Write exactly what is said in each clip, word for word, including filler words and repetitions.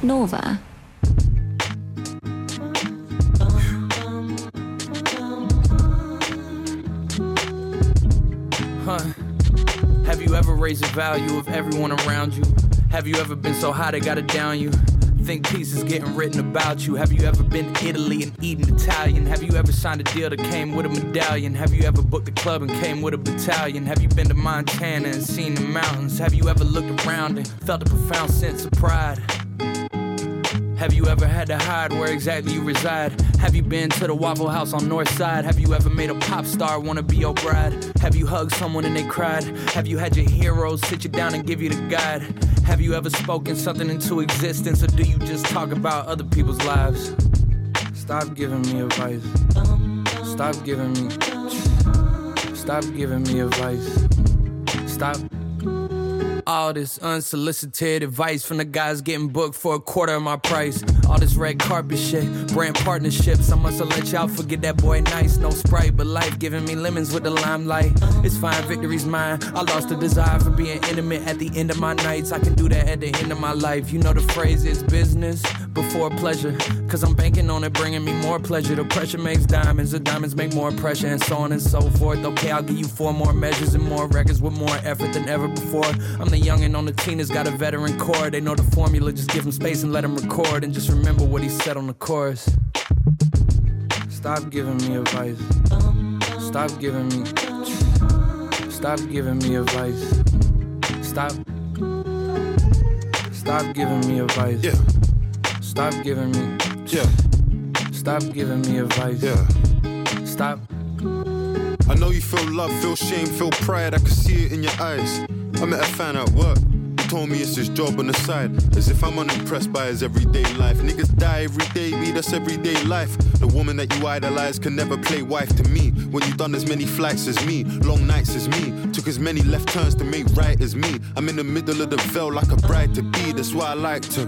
Nova. Huh. Have you ever raised the value of everyone around you? Have you ever been so high they gotta down you? Think pieces getting written about you. Have you ever been to Italy and eaten Italian? Have you ever signed a deal that came with a medallion? Have you ever booked a club and came with a battalion? Have you been to Montana and seen the mountains? Have you ever looked around and felt a profound sense of pride? Have you ever had to hide where exactly you reside? Have you been to the Waffle House on North Side? Have you ever made a pop star wanna be your bride? Have you hugged someone and they cried? Have you had your heroes sit you down and give you the guide? Have you ever spoken something into existence, or do you just talk about other people's lives? Stop giving me advice. Stop giving me. Stop giving me advice. Stop. All this unsolicited advice from the guys getting booked for a quarter of my price. All this red carpet shit, brand partnerships. I must have let y'all forget that boy nice. No Sprite, but life giving me lemons with the limelight. It's fine, victory's mine. I lost the desire for being intimate at the end of my nights. I can do that at the end of my life. You know the phrase is business before pleasure, cause I'm banking on it bringing me more pleasure. The pressure makes diamonds, the diamonds make more pressure, and so on and so forth. Okay, I'll give you four more measures and more records with more effort than ever before. I'm the youngin' on the team that's got a veteran core. They know the formula, just give him space and let him record. And just remember what he said on the chorus. Stop giving me advice. Stop giving me. Stop giving me advice. Stop. Stop giving me advice. Yeah. Stop giving me. Yeah. Stop giving me advice. Yeah. Stop. I know you feel love, feel shame, feel pride. I can see it in your eyes. I met a fan at work. He told me it's his job on the side. As if I'm unimpressed by his everyday life. Niggas die every day, me, that's everyday life. The woman that you idolize can never play wife to me. When you done as many flights as me, long nights as me, took as many left turns to make right as me. I'm in the middle of the veil like a bride to be. That's why I like to.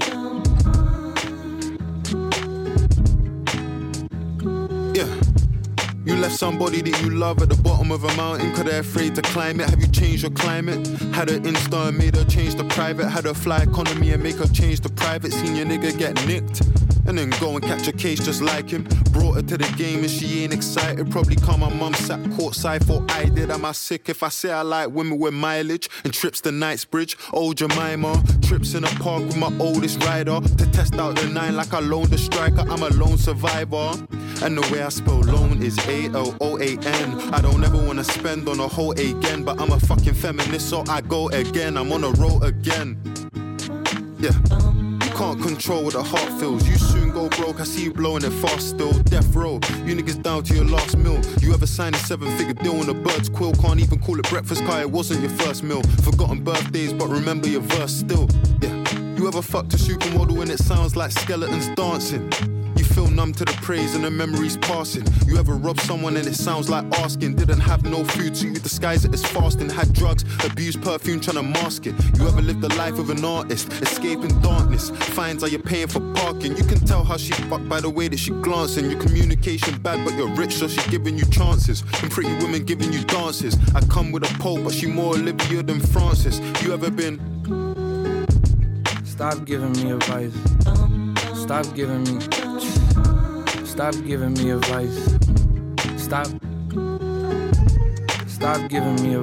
Yeah. You left somebody that you love at the bottom of a mountain cause they're afraid to climb it. Have you changed your climate? Had her Insta and made her change the private. Had her fly economy and make her change the private. Seen your nigga get nicked and then go and catch a case just like him. Brought her to the game and she ain't excited. Probably cause my mum sat courtside for I did. Am I sick if I say I like women with mileage and trips to Knightsbridge? Old Jemima, trips in a park with my oldest rider to test out the nine like I loaned a striker. I'm a lone survivor. And the way I spell loan is A L O A N. I don't ever wanna spend on a hoe again, but I'm a fucking feminist, so I go again. I'm on a roll again. Yeah. You can't control what the heart feels. You soon go broke, I see you blowing it fast still. Death row, you niggas down to your last meal. You ever signed a seven-figure deal on a bird's quill? Can't even call it breakfast, cause it wasn't your first meal. Forgotten birthdays, but remember your verse still. Yeah. You ever fucked a supermodel and it sounds like skeletons dancing? You feel numb to the praise and the memories passing. You ever robbed someone and it sounds like asking? Didn't have no food, so you disguise it as fasting. Had drugs, abused perfume, trying to mask it. You ever lived the life of an artist, escaping darkness? Fines are you paying for parking? You can tell how she fucked by the way that she glancing. Your communication bad, but you're rich, so she giving you chances. And pretty women giving you dances. I come with a pole, but she more Olivia than Francis. You ever been? Stop giving me advice. Stop giving me. Stop giving me advice. Stop. Stop giving me advice.